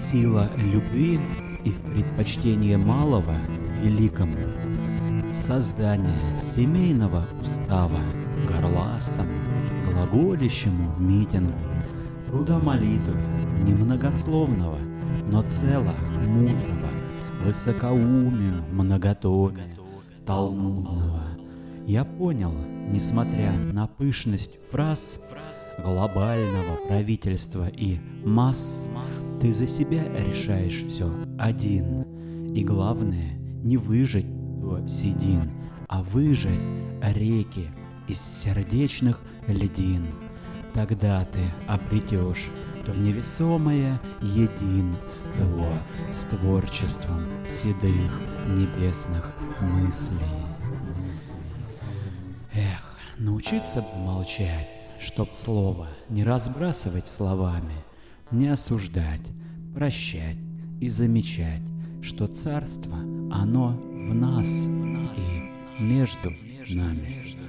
Сила любви и в предпочтении малого великому. Создание семейного устава горластому, глаголящему митингу, труда молитвы немногословного, но цело мудрого, высокоумию многотомия талмудного. Я понял, несмотря на пышность фраз глобального правительства и масс, ты за себя решаешь все один. И главное, не выжать до седин, а выжать реки из сердечных льдин. Тогда ты обретешь то невесомое единство с творчеством седых небесных мыслей. Эх, научиться бы молчать, чтоб слово не разбрасывать словами, не осуждать, прощать и замечать, что царство, оно в нас и между нами.